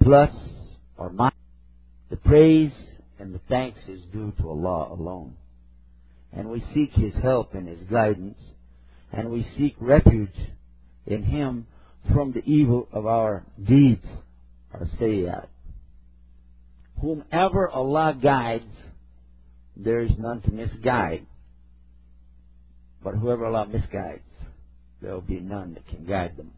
plus or minus. The praise and the thanks is due to Allah alone. And we seek His help and His guidance, and we seek refuge in Him from the evil of our deeds, our sayyat. Whomever Allah guides, there is none to misguide. But whoever Allah misguides, there will be none that can guide them.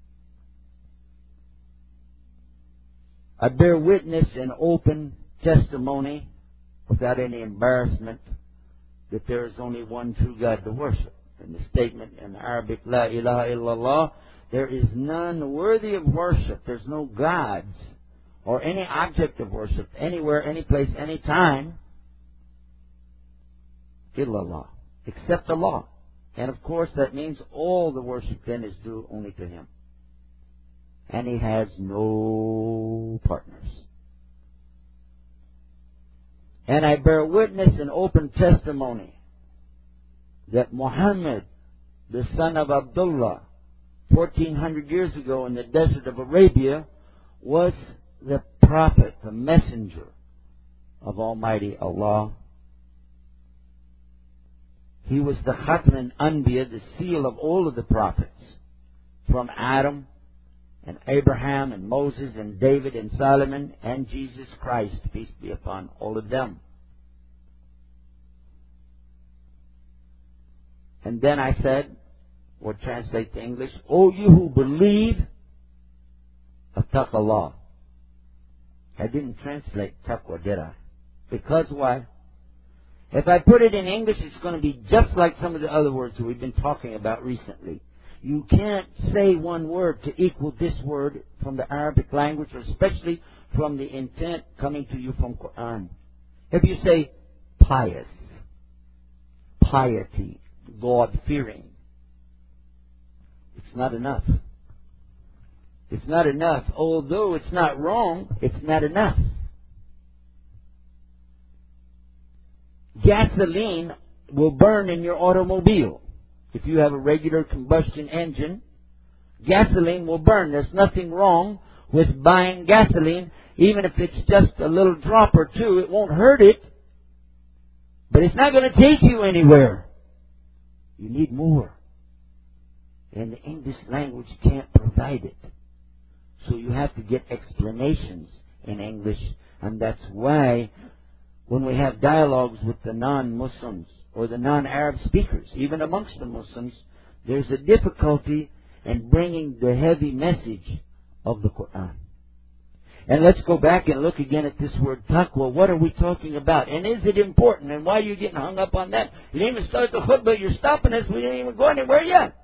I bear witness and open testimony without any embarrassment that there is only one true God to worship. In the statement in Arabic, La ilaha illallah, there is none worthy of worship. There's no gods or any object of worship anywhere, any place, any time, illallah, except Allah. And of course that means all the worship then is due only to Him. And He has no partners. And I bear witness and open testimony that Muhammad, the son of Abdullah, 1400 years ago in the desert of Arabia, was the prophet, the messenger of Almighty Allah. He was the Khatm al-Anbiya, the seal of all of the prophets, from Adam and Abraham and Moses and David and Solomon and Jesus Christ, peace be upon all of them. And then I said, or translate to English, O you who believe, attaqallah. I didn't translate taqwa, did I? Because why? If I put it in English, it's going to be just like some of the other words that we've been talking about recently. You can't say one word to equal this word from the Arabic language, or especially from the intent coming to you from Quran. If you say pious, piety, God-fearing, it's not enough. It's not enough. Although it's not wrong, it's not enough. Gasoline will burn in your automobile. If you have a regular combustion engine, gasoline will burn. There's nothing wrong with buying gasoline. Even if it's just a little drop or two, it won't hurt it. But it's not going to take you anywhere. You need more. And the English language can't provide it. So you have to get explanations in English. And that's why when we have dialogues with the non-Muslims or the non-Arab speakers, even amongst the Muslims, there's a difficulty in bringing the heavy message of the Quran. And let's go back and look again at this word taqwa. What are we talking about? And is it important? And why are you getting hung up on that? You didn't even start the khutbah. You're stopping us. We didn't even go anywhere yet.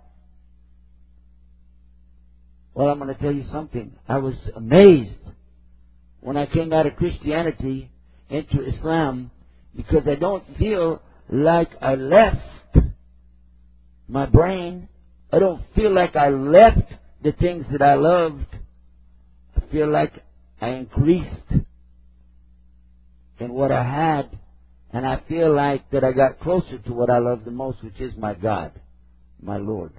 Well, I'm going to tell you something. I was amazed when I came out of Christianity into Islam, because I don't feel like I left my brain. I don't feel like I left the things that I loved. I feel like I increased in what I had, and I feel like that I got closer to what I love the most, which is my God, my Lord.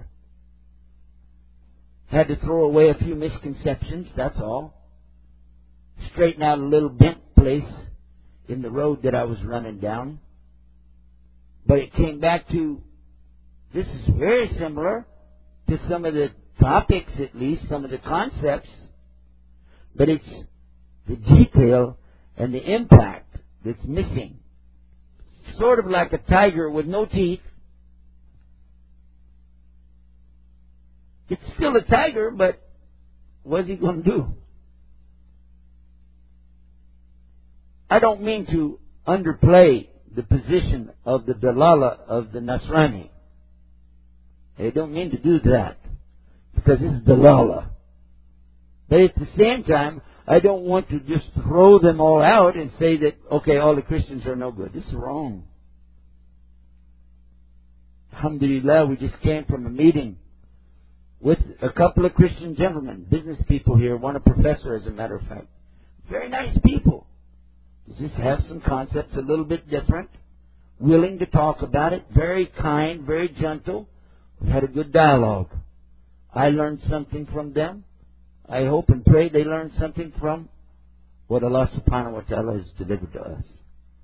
Had to throw away a few misconceptions, that's all. Straighten out a little bent place in the road that I was running down. But it came back to, this is very similar to some of the topics, at least, some of the concepts. But it's the detail and the impact that's missing. Sort of like a tiger with no teeth. It's still a tiger, but what's he going to do? I don't mean to underplay the position of the Dalala of the Nasrani. I don't mean to do that, because this is Dalala. But at the same time, I don't want to just throw them all out and say that, okay, all the Christians are no good. This is wrong. Alhamdulillah, we just came from a meeting with a couple of Christian gentlemen, business people here, one a professor as a matter of fact. Very nice people. Just have some concepts a little bit different, willing to talk about it, very kind, very gentle. We had a good dialogue. I learned something from them. I hope and pray they learn something from what Allah subhanahu wa ta'ala has delivered to us.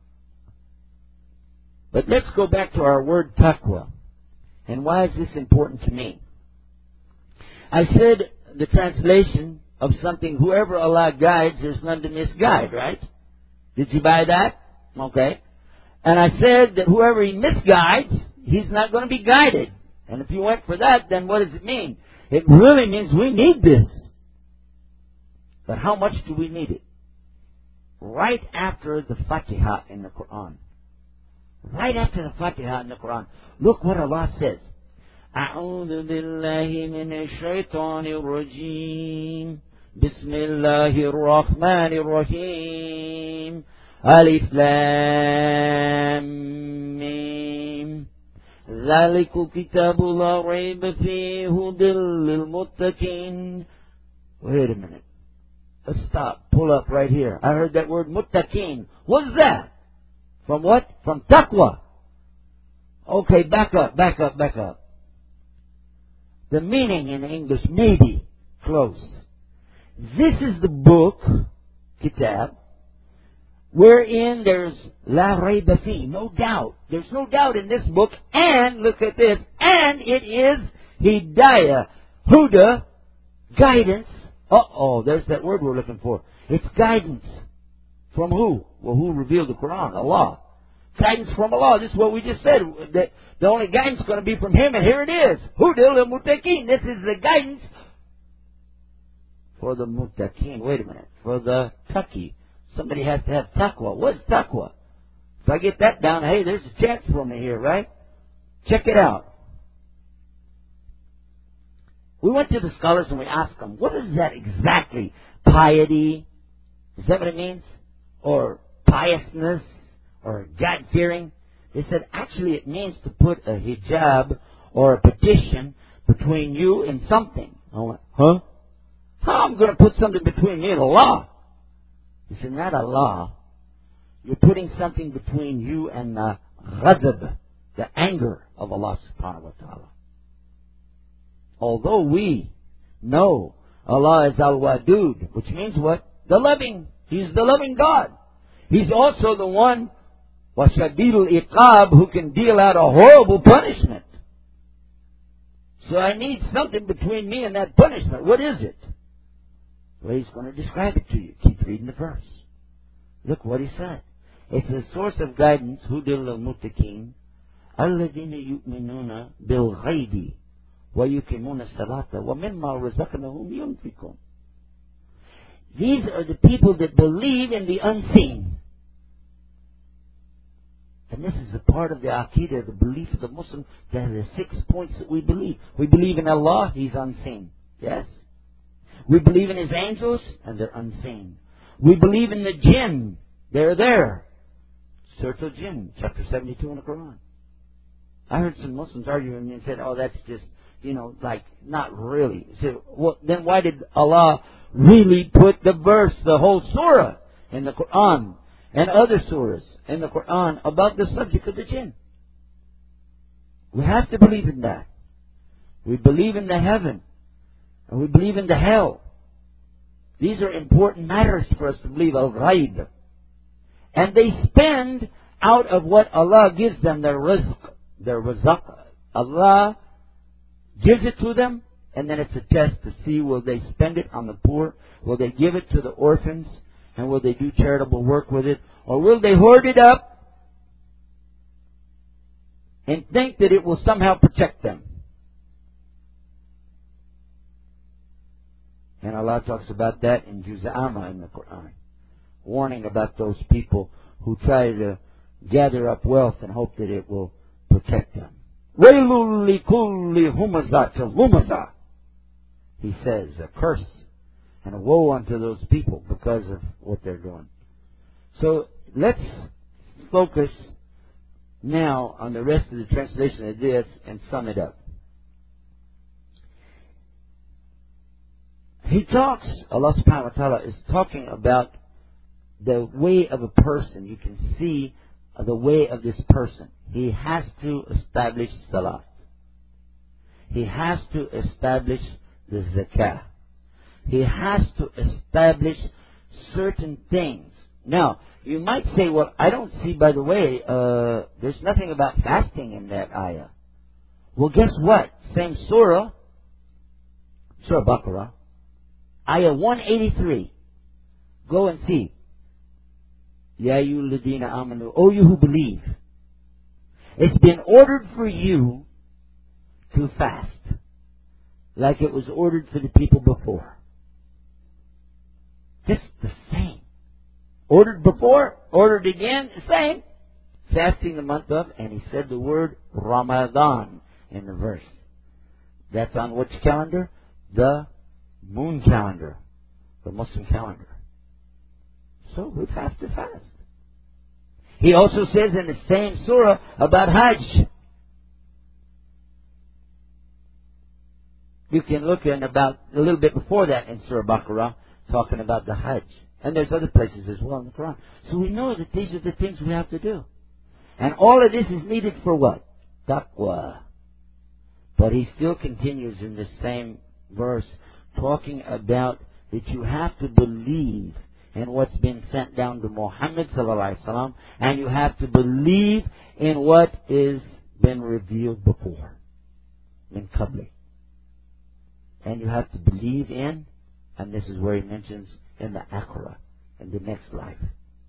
But let's go back to our word taqwa. And why is this important to me? I said the translation of something, whoever Allah guides, there's none to misguide, right? Did you buy that? Okay. And I said that whoever He misguides, he's not going to be guided. And if you went for that, then what does it mean? It really means we need this. But how much do we need it? Right after the Fatiha in the Quran. Right after the Fatiha in the Quran. Look what Allah says. أعوذ بالله من الشيطان الرجيم بسم الله الرحمن الرحيم ألف لام ميم ذلك كتاب لا ريب فيه هدى للمتقين. Wait a minute. Let's stop. Pull up right here. I heard that word muttaqin. What's that? From what? From taqwa. Okay, back up. The meaning in English, maybe, close. This is the book, Kitab, wherein there's La Rayba Fi, no doubt. There's no doubt in this book, and, look at this, and it is Hidayah, Huda, guidance. There's that word we're looking for. It's guidance. From who? Well, who revealed the Quran? Allah. Guidance from Allah. This is what we just said. That the only guidance is going to be from Him, and here it is. Hudil al-Muttaqin. This is the guidance for the Muttaqin. Wait a minute. For the Taqi. Somebody has to have taqwa. What's taqwa? If I get that down, hey, there's a chance for me here, right? Check it out. We went to the scholars and we asked them, what is that exactly? Piety? Is that what it means? Or piousness? Or God-fearing? They said, actually it means to put a hijab or a petition between you and something. I went, huh? How am I going to put something between me and Allah? He said, not Allah. You're putting something between you and the ghadab, the anger of Allah subhanahu wa ta'ala. Although we know Allah is Al-Wadud, which means what? The loving. He's the loving God. He's also the one, Washadidul Iqab, who can deal out a horrible punishment. So I need something between me and that punishment. What is it? Well, He's going to describe it to you. Keep reading the verse. Look what He said. It's a source of guidance. Hudil al-Muttaqin alladhina yu'minuna bil ghaibi wa yuqimuna as-salata wa mimma razaqnahum yunfiqun. These are the people that believe in the unseen. And this is a part of the Aqidah, the belief of the Muslim. There are the 6 points that we believe. We believe in Allah, He's unseen. Yes? We believe in His angels, and they're unseen. We believe in the jinn. They're there. Surah Al-Jinn, chapter 72 in the Quran. I heard some Muslims arguing and said, that's just, not really. So, well, then why did Allah really put the verse, the whole surah, in the Quran and other surahs in the Quran about the subject of the jinn? We have to believe in that. We believe in the heaven. And we believe in the hell. These are important matters for us to believe. Al-Ghaib. And they spend out of what Allah gives them, their rizq, their razaq. Allah gives it to them, and then it's a test to see, will they spend it on the poor? Will they give it to the orphans? And will they do charitable work with it? Or will they hoard it up and think that it will somehow protect them? And Allah talks about that in Juz'ama in the Quran, warning about those people who try to gather up wealth and hope that it will protect them. وَيْلٌ لِكُلِّ هُمَزَةٍ لُمَزَةٍ. He says, a curse and a woe unto those people because of what they're doing. So let's focus now on the rest of the translation of this and sum it up. He talks, Allah subhanahu wa ta'ala is talking about the way of a person. You can see the way of this person. He has to establish salat. He has to establish the zakah. He has to establish certain things. Now, you might say, well, I don't see, by the way, there's nothing about fasting in that ayah. Well, guess what? Same surah, Surah Baqarah, ayah 183. Go and see. Ya ayyuhal ladina amanu, O you who believe. It's been ordered for you to fast, like it was ordered for the people before. Just the same. Ordered before, ordered again, the same. Fasting the month of, and he said the word Ramadan in the verse. That's on which calendar? The moon calendar, the Muslim calendar. So we have to fast. He also says in the same surah about Hajj. You can look in about a little bit before that in Surah Baqarah, talking about the Hajj. And there's other places as well in the Quran. So we know that these are the things we have to do. And all of this is needed for what? Taqwa. But he still continues in this same verse, talking about that you have to believe in what's been sent down to Muhammad sallallahu alaihi wasallam, and you have to believe in what is been revealed before, min qabli. And you have to believe in, and this is where he mentions in the akhirah, in the next life.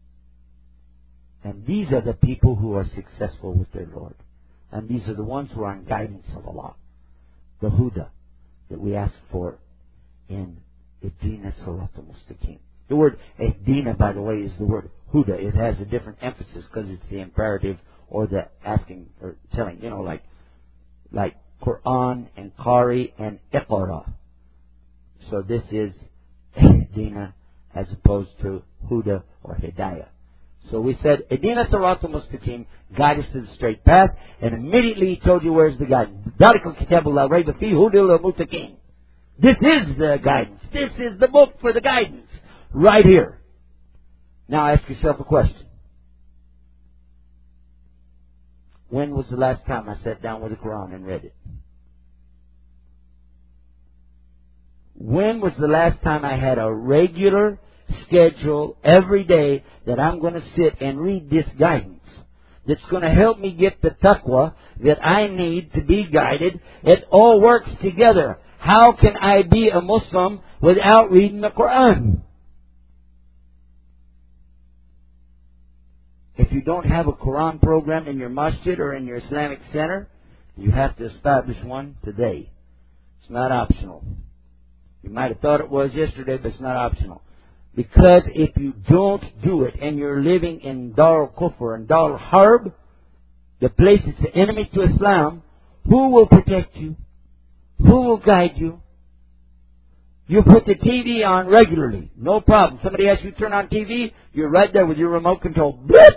And these are the people who are successful with their Lord. And these are the ones who are on guidance of Allah. The huda that we ask for in Ihdina Siratal Mustaqim. The word Ihdina, by the way, is the word huda. It has a different emphasis because it's the imperative or the asking or telling, like Quran and Qari and Iqra. So this is Ihdina as opposed to huda or hidayah. So we said, Ihdina Siratal Mustaqim, guide us to the straight path, and immediately he told you where's the guidance. Dhalikal Kitabul La Rayba Fihi Hudal Lil Muttaqin. This is the guidance. This is the book for the guidance. Right here. Now ask yourself a question. When was the last time I sat down with the Quran and read it? When was the last time I had a regular schedule every day that I'm going to sit and read this guidance that's going to help me get the taqwa that I need to be guided? It all works together. How can I be a Muslim without reading the Quran? If you don't have a Quran program in your masjid or in your Islamic center, you have to establish one today. It's not optional. You might have thought it was yesterday, but it's not optional. Because if you don't do it and you're living in Dar al-Kufr and Dar al-Harb, the place that's the enemy to Islam, who will protect you? Who will guide you? You put the TV on regularly. No problem. Somebody asks you to turn on TV, you're right there with your remote control. Blip!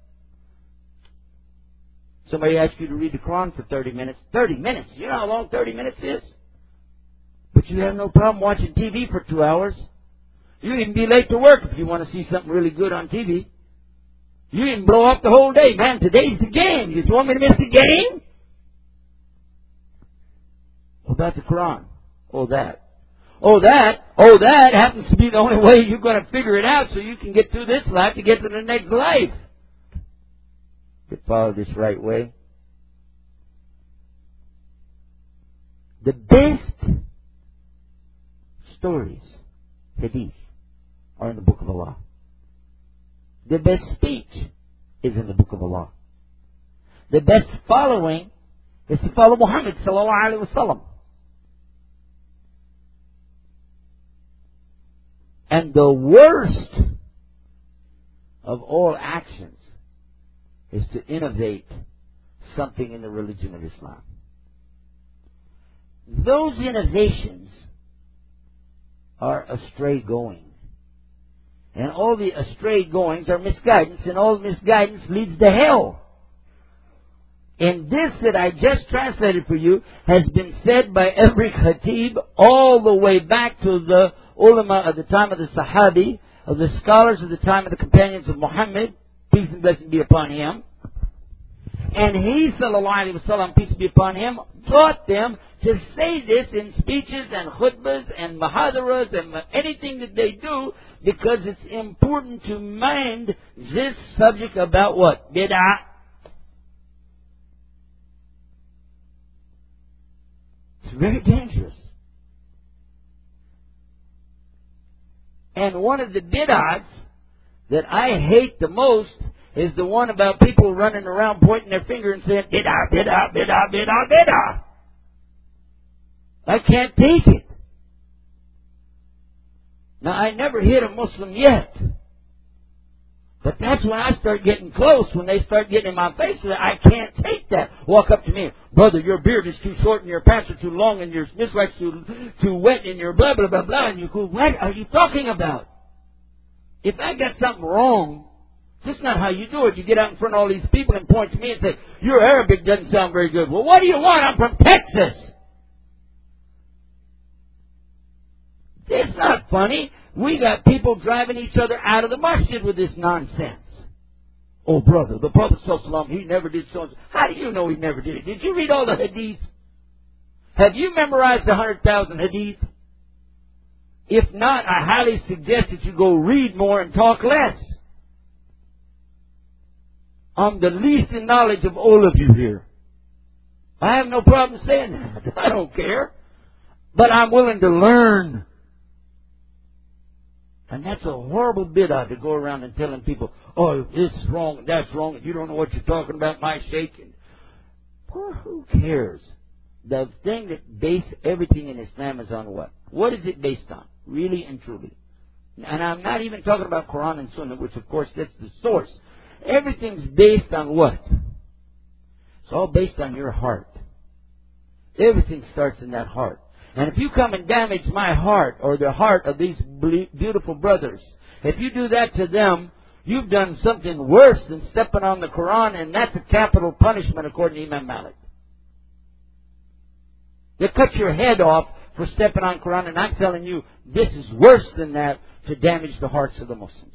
Somebody asks you to read the Quran for 30 minutes. 30 minutes? You know how long 30 minutes is? But you have no problem watching TV for 2 hours. You can be late to work if you want to see something really good on TV. You can blow up the whole day. Man, today's the game. You want me to miss the game? What about the Quran? Oh, that happens to be the only way you're going to figure it out so you can get through this life to get to the next life. To follow this right way. The best stories, hadith, are in the Book of Allah. The best speech is in the Book of Allah. The best following is to follow Muhammad sallallahu alaihi wasallam. And the worst of all actions is to innovate something in the religion of Islam. Those innovations are astray going. And all the astray goings are misguidance, and all misguidance leads to hell. And this that I just translated for you has been said by every khatib all the way back to the ulama of the time of the Sahabi, of the scholars of the time of the companions of Muhammad, peace and blessing be upon him. And he, sallallahu alaihi wasallam, peace be upon him, taught them to say this in speeches and khutbahs and mahadaras and anything that they do, because it's important to mind this subject about what? Bid'ah. It's very dangerous. And one of the bid'ahs that I hate the most is the one about people running around pointing their finger and saying, bid'ah, bid'ah, bid'ah, bid'ah, bid'ah. I can't take it. Now, I never hit a Muslim yet. But that's when I start getting close, when they start getting in my face. I can't take that. Walk up to me, brother, your beard is too short and your pants are too long and your miswife's too wet and your blah, blah, blah, blah. And you go, what are you talking about? If I got something wrong, that's not how you do it. You get out in front of all these people and point to me and say, your Arabic doesn't sound very good. Well, what do you want? I'm from Texas. It's not funny. We got people driving each other out of the masjid with this nonsense. Oh, brother, the Prophet ﷺ, he never did so and so. How do you know he never did it? Did you read all the hadith? Have you memorized the 100,000 hadith? If not, I highly suggest that you go read more and talk less. I'm the least in knowledge of all of you here. I have no problem saying that. I don't care. But I'm willing to learn. And that's a horrible bid'ah to go around and telling people, oh, this is wrong and that's wrong and you don't know what you're talking about, my shaking. Well, who cares? The thing that based everything in Islam is on what? What is it based on? Really and truly. And I'm not even talking about Quran and Sunnah, which of course that's the source. Everything's based on what? It's all based on your heart. Everything starts in that heart. And if you come and damage my heart or the heart of these beautiful brothers, if you do that to them, you've done something worse than stepping on the Quran, and that's a capital punishment according to Imam Malik. They cut your head off for stepping on Quran, and I'm telling you, this is worse than that to damage the hearts of the Muslims.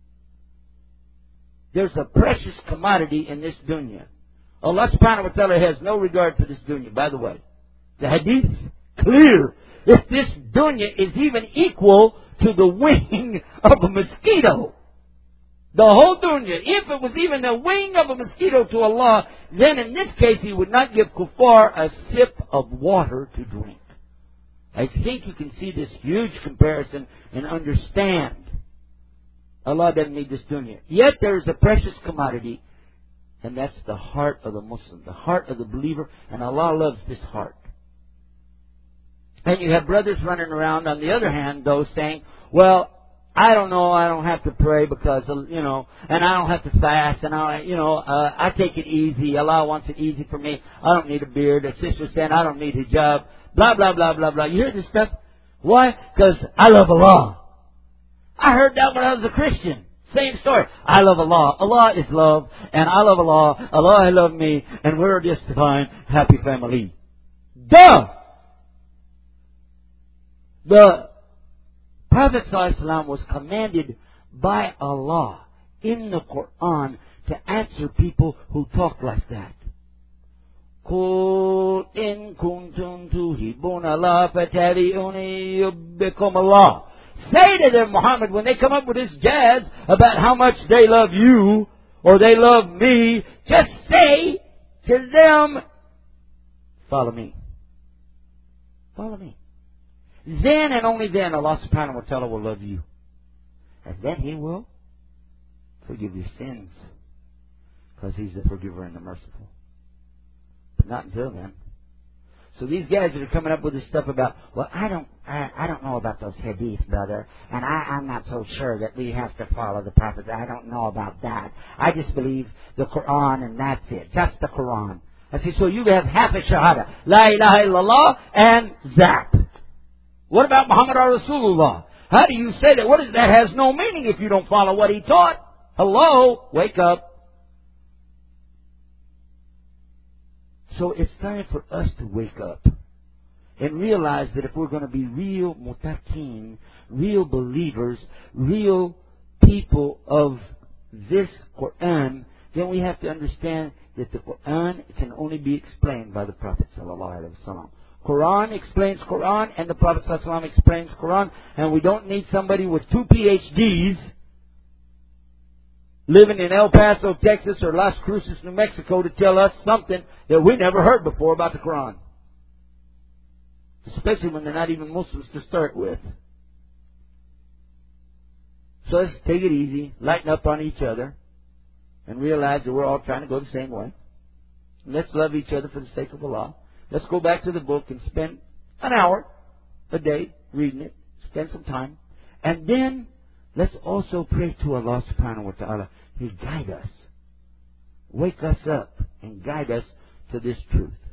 There's a precious commodity in this dunya. Allah subhanahu wa ta'ala has no regard for this dunya, by the way. The hadith clear. If this dunya is even equal to the wing of a mosquito, the whole dunya, if it was even the wing of a mosquito to Allah, then in this case He would not give kuffar a sip of water to drink. I think you can see this huge comparison and understand. Allah doesn't need this dunya. Yet there is a precious commodity, and that's the heart of the Muslim, the heart of the believer, and Allah loves this heart. And you have brothers running around, on the other hand, though, saying, well, I don't know, I don't have to pray because, and I don't have to fast, and I take it easy. Allah wants it easy for me. I don't need a beard. A sister saying, I don't need hijab. Blah, blah, blah, blah, blah. You hear this stuff? Why? Because I love Allah. I heard that when I was a Christian. Same story. I love Allah. Allah is love, and I love Allah. Allah loves me, and we're just a fine, happy family. Duh! The Prophet ﷺ was commanded by Allah in the Quran to answer people who talk like that. قُلْ إِن كُنْتُمْ تُحِبُّونَ اللَّهَ فَاتَّبِعُونِي يُحْبِبْكُمُ اللَّهُ. Say to them, Muhammad, when they come up with this jazz about how much they love you or they love me, just say to them, follow me. Follow me. Then and only then Allah subhanahu wa ta'ala will love you. And then He will forgive your sins. Because He's the forgiver and the merciful. But not until then. So these guys that are coming up with this stuff about, well, I don't know about those hadiths, brother, and I'm not so sure that we have to follow the Prophet. I don't know about that. I just believe the Quran and that's it. Just the Quran. I say, so you have half a shahada. La ilaha illallah and zap. What about Muhammad Rasulullah? How do you say that? What is that? Has no meaning if you don't follow what he taught. Hello? Wake up. So it's time for us to wake up and realize that if we're going to be real mutaqin, real believers, real people of this Quran, then we have to understand that the Quran can only be explained by the Prophet ﷺ. Quran explains Quran, and the Prophet ﷺ explains Quran, and we don't need somebody with 2 PhDs living in El Paso, Texas, or Las Cruces, New Mexico, to tell us something that we never heard before about the Quran. Especially when they're not even Muslims to start with. So let's take it easy, lighten up on each other, and realize that we're all trying to go the same way. And let's love each other for the sake of Allah. Let's go back to the book and spend an hour a day reading it. Spend some time. And then let's also pray to Allah subhanahu wa ta'ala. He guide us. Wake us up and guide us to this truth.